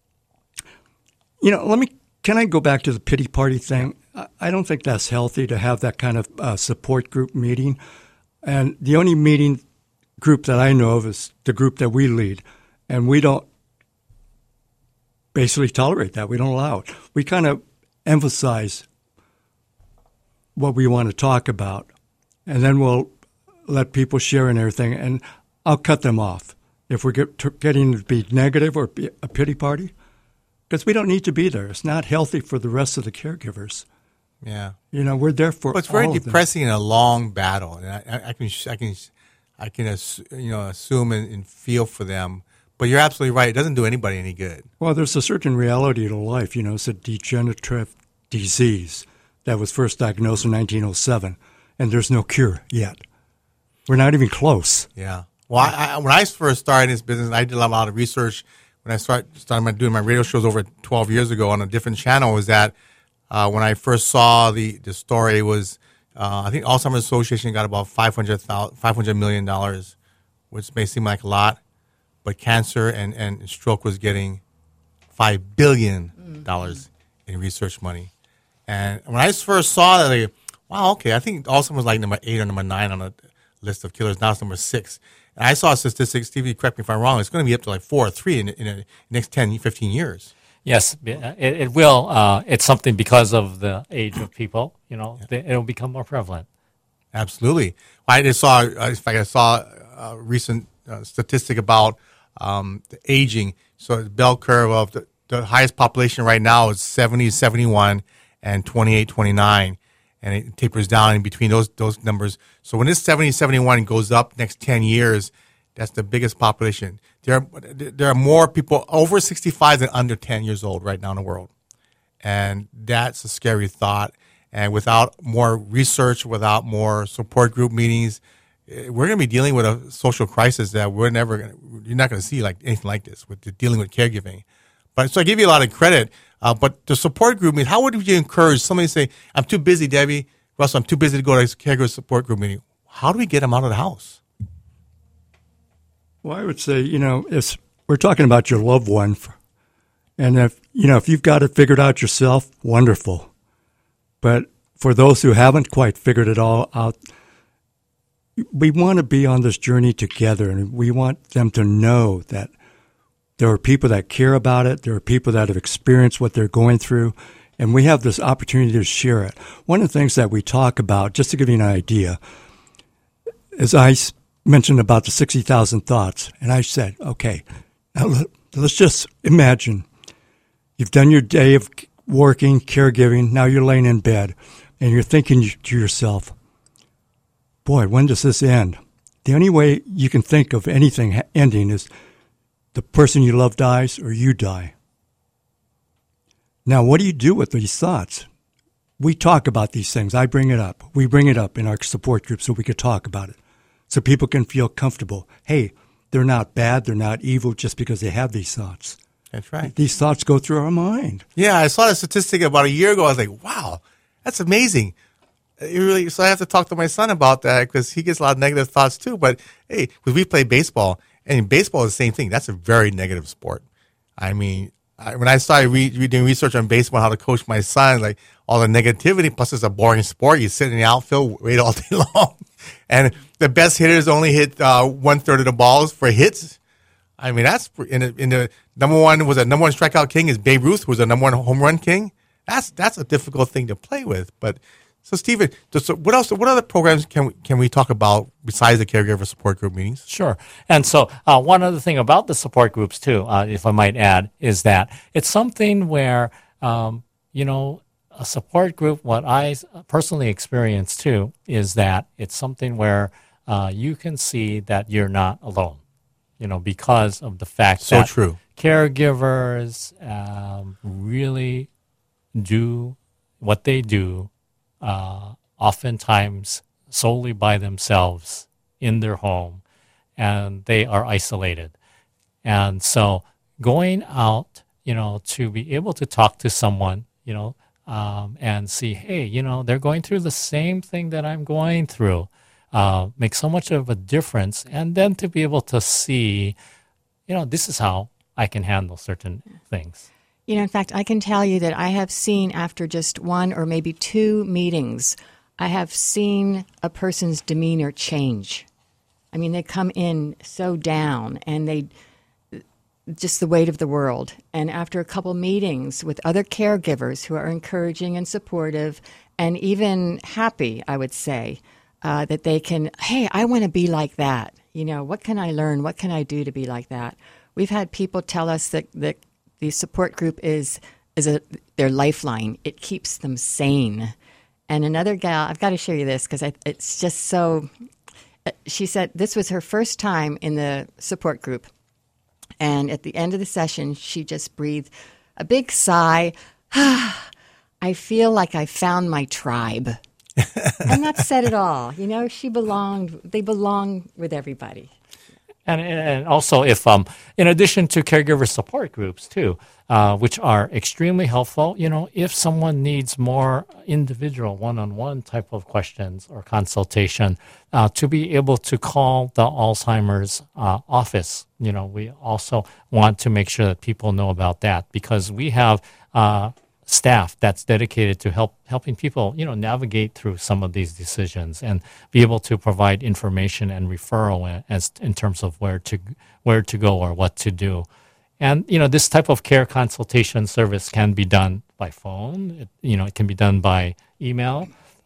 you know, let me, can I go back to the pity party thing? I don't think that's healthy to have that kind of uh, support group meeting. And the only meeting group that I know of is the group that we lead. And we don't basically tolerate that. We don't allow it. We kind of emphasize what we want to talk about. And then we'll let people share and everything. And I'll cut them off if we're get, getting to be negative or be a pity party, because we don't need to be there. It's not healthy for the rest of the caregivers. Yeah, you know, we're there for. But it's very all depressing in a long battle, and I, I, I can, I can, I can, you know, assume and, and feel for them. But you're absolutely right; it doesn't do anybody any good. Well, there's a certain reality to life. You know, it's a degenerative disease that was first diagnosed in nineteen oh seven, and there's no cure yet. We're not even close. Yeah. Well, I, I, when I first started this business, I did a lot of research. When I start, started my, doing my radio shows over twelve years ago on a different channel, was that uh, when I first saw the, the story, it was uh, I think Alzheimer's Association got about five hundred million dollars, which may seem like a lot, but cancer and, and stroke was getting five billion dollars mm-hmm. in research money. And when I first saw that, like, wow, okay, I think Alzheimer's was like number eight or number nine on the list of killers. Now it's number six. And I saw statistics, Stevie, correct me if I'm wrong, it's going to be up to like four or three in, in the next ten, fifteen years. Yes, it, it will. Uh, it's something because of the age of people, you know, yeah. they, it'll become more prevalent. Absolutely. I just saw, in fact, I saw a recent uh, statistic about um, the aging. So the bell curve of the, the highest population right now is seventy to seventy-one and twenty-eight, twenty-nine. And it tapers down in between those those numbers. So when this seventy, seventy-one goes up next ten years, that's the biggest population. There are, there are more people over sixty-five than under ten years old right now in the world. And that's a scary thought. And without more research, without more support group meetings, we're going to be dealing with a social crisis that we're never going to, you're not going to see like anything like this with the, dealing with caregiving. But so I give you a lot of credit. Uh, but the support group meeting, how would you encourage somebody to say, I'm too busy, Debbie, Russell, I'm too busy to go to a caregiver support group meeting. How do we get them out of the house? Well, I would say, you know, if we're talking about your loved one, and if, you know, if you've got it figured out yourself, wonderful. But for those who haven't quite figured it all out, we want to be on this journey together, and we want them to know that there are people that care about it. There are people that have experienced what they're going through, and we have this opportunity to share it. One of the things that we talk about, just to give you an idea, is I mentioned about the sixty thousand thoughts, and I said, okay, now let, let's just imagine you've done your day of working, caregiving, now you're laying in bed, and you're thinking to yourself, boy, when does this end? The only way you can think of anything ending is the person you love dies or you die. Now, what do you do with these thoughts? We talk about these things. I bring it up. We bring it up in our support group so we could talk about it, so people can feel comfortable. Hey, they're not bad, they're not evil just because they have these thoughts. That's right. These thoughts go through our mind. Yeah, I saw that statistic about a year ago. I was like, wow, that's amazing. It really, so I have to talk to my son about that because he gets a lot of negative thoughts too. But hey, because we play baseball, and in baseball is the same thing. That's a very negative sport. I mean, I, when I started re- reading research on baseball, how to coach my son, like all the negativity, plus it's a boring sport. You sit in the outfield, wait all day long. And the best hitters only hit uh, one third of the balls for hits. I mean, that's in the, in the number one was a number one strikeout king is Babe Ruth, who was a number one home run king. That's that's a difficult thing to play with. But so, Stephen, so what else? What other programs can we, can we talk about besides the caregiver support group meetings? Sure. And so, uh, one other thing about the support groups too, uh, if I might add, is that it's something where um, you know a support group. What I personally experienced too is that it's something where uh, you can see that you're not alone. You know, because of the fact so that true. caregivers um, really do what they do uh, oftentimes solely by themselves in their home, and they are isolated. And so going out, you know, to be able to talk to someone, you know, um, and see, hey, you know, they're going through the same thing that I'm going through. Uh, makes so much of a difference, and then to be able to see, you know, this is how I can handle certain things. You know, in fact, I can tell you that I have seen after just one or maybe two meetings, I have seen a person's demeanor change. I mean, they come in so down, and they just the weight of the world. And after a couple meetings with other caregivers who are encouraging and supportive and even happy, I would say, Uh, that they can, hey, I want to be like that. You know, what can I learn? What can I do to be like that? We've had people tell us that, that the support group is is a their lifeline. It keeps them sane. And another gal, I've got to show you this because it's just so, she said this was her first time in the support group. And at the end of the session, she just breathed a big sigh. I feel like I found my tribe. And that said it all. You know, she belonged, they belong with everybody. And and also, if um, in addition to caregiver support groups too, uh, which are extremely helpful, you know, if someone needs more individual one-on-one type of questions or consultation, uh, to be able to call the Alzheimer's uh, office, you know, we also want to make sure that people know about that because we have uh, staff that's dedicated to help helping people, you know, navigate through some of these decisions and be able to provide information and referral as in terms of where to where to go or what to do. And you know, this type of care consultation service can be done by phone. It, you know, it can be done by email.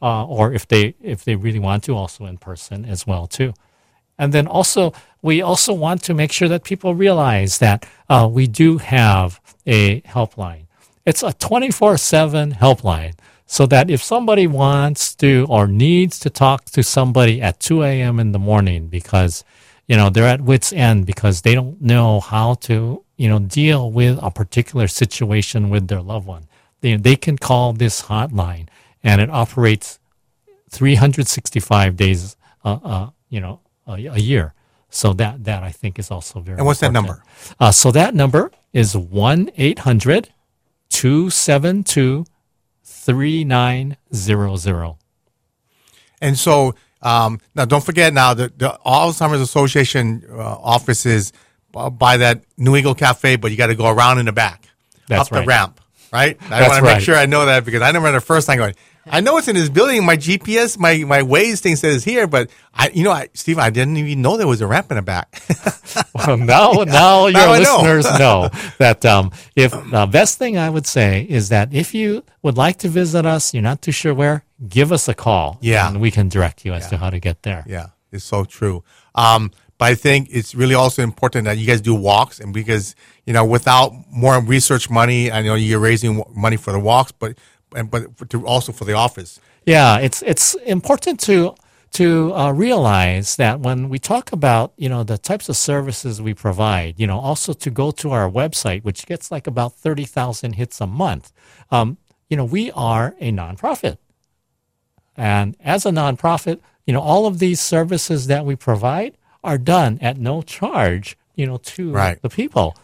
uh, or if they if they really want to, also in person as well too. And then also, we also want to make sure that people realize that uh, we do have a helpline. It's a twenty-four seven helpline, so that if somebody wants to or needs to talk to somebody at two a.m. in the morning because, you know, they're at wit's end because they don't know how to, you know, deal with a particular situation with their loved one, they, they can call this hotline, and it operates three hundred sixty-five days, uh, uh, you know, a, a year. So that, that I think is also very And what's important. that number? Uh, so that number is one eight hundred two seven two three nine zero zero. And so um, now don't forget now the, the Alzheimer's Association uh, office is by that New Eagle Cafe, but you got to go around in the back. That's up right. the ramp, right? I That's want to right. make sure I know that because I remember the first time going, I know it's in this building. My G P S, my, my Waze thing says here, but I, you know, I, Steve, I didn't even know there was a ramp in the back. Well, now, now your Now I know. listeners know that um, if the best thing I would say is that if you would like to visit us, you're not too sure where, give us a call. Yeah. And we can direct you as to how to get there. Yeah, it's so true. Um, but I think it's really also important that you guys do walks, and because, you know, without more research money, I know you're raising money for the walks, but and but for, to also for the office. Yeah, it's it's important to to uh, realize that when we talk about, you know, the types of services we provide, you know, also to go to our website, which gets like about thirty thousand hits a month. Um, you know, we are a nonprofit. And as a nonprofit, you know, all of these services that we provide are done at no charge, you know, to Right. the people.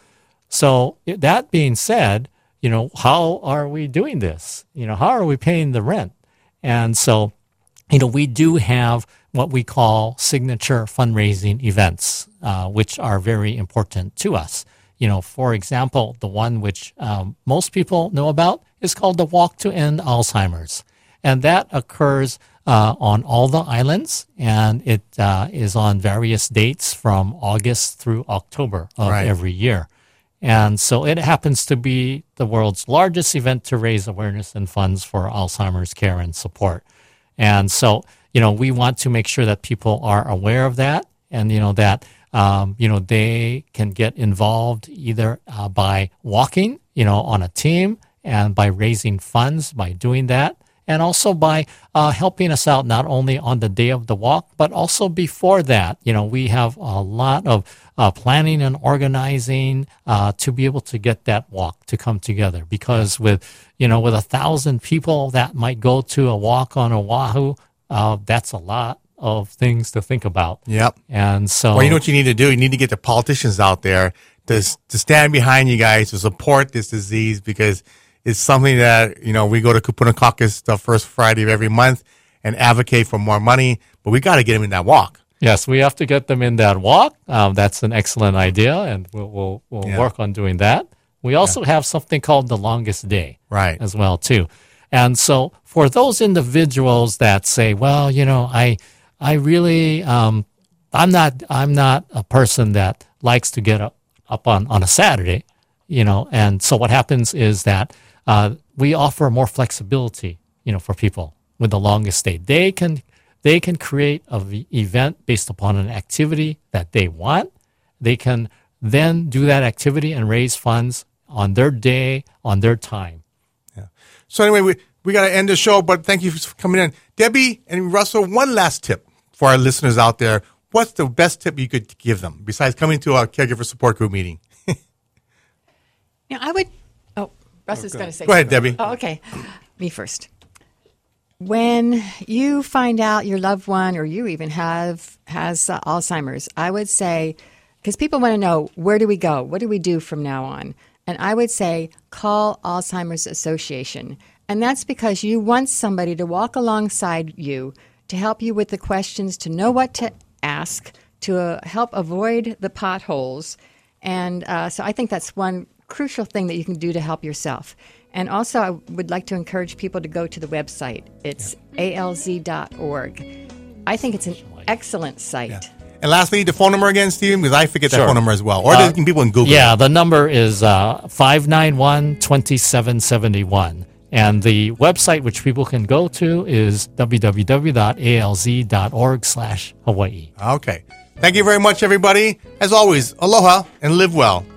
So it- that being said, you know, how are we doing this? You know, how are we paying the rent? And so, you know, we do have what we call signature fundraising events, uh, which are very important to us. You know, for example, the one which um, most people know about is called the Walk to End Alzheimer's. And that occurs uh, on all the islands, and it uh, is on various dates from August through October of Right. every year. And so it happens to be the world's largest event to raise awareness and funds for Alzheimer's care and support. And so, you know, we want to make sure that people are aware of that, and, you know, that, um, you know, they can get involved either uh, by walking, you know, on a team, and by raising funds by doing that, and also by uh, helping us out not only on the day of the walk, but also before that. You know, we have a lot of uh, planning and organizing uh, to be able to get that walk to come together. Because with, you know, with a thousand people that might go to a walk on Oahu, uh, that's a lot of things to think about. Yep. And so, Well, you know what you need to do? You need to get the politicians out there to to stand behind you guys to support this disease, because it's something that, you know, we go to Kupuna Caucus the first Friday of every month and advocate for more money, but we got to get them in that walk. yes, we have to get them in that walk. Um, that's an excellent idea, and we'll we'll, we'll Yeah. work on doing that. We also have something called the longest day, Right. as well too. And so, for those individuals that say, "Well, you know, I I really um, I'm not I'm not a person that likes to get up, up on on a Saturday," you know, and so what happens is that uh, we offer more flexibility, you know, for people with the longest day. They can they can create an event based upon an activity that they want. They can then do that activity and raise funds on their day, on their time. So anyway, we, we got to end the show, but thank you for coming in. Debbie and Russell, one last tip for our listeners out there. What's the best tip you could give them besides coming to a caregiver support group meeting? Now, I would. Oh, Russ is going to say. Go ahead, something. Debbie. Oh, okay. Me first. When you find out your loved one, or you even have has uh, Alzheimer's, I would say, because people want to know, where do we go? What do we do from now on? And I would say, call Alzheimer's Association. And that's because you want somebody to walk alongside you to help you with the questions, to know what to ask, to uh, help avoid the potholes. And uh, so I think that's one crucial thing that you can do to help yourself. And also, I would like to encourage people to go to the website. It's A L Z dot org. I think it's an excellent site. And lastly, the phone number again, Stephen, because I forget that Sure. phone number as well. Or Uh, the people in Google. Yeah, the number is uh, five nine one, two seven seven one. And the website which people can go to is w w w dot a l z dot org slash Hawaii. Okay. Thank you very much, everybody. As always, aloha and live well.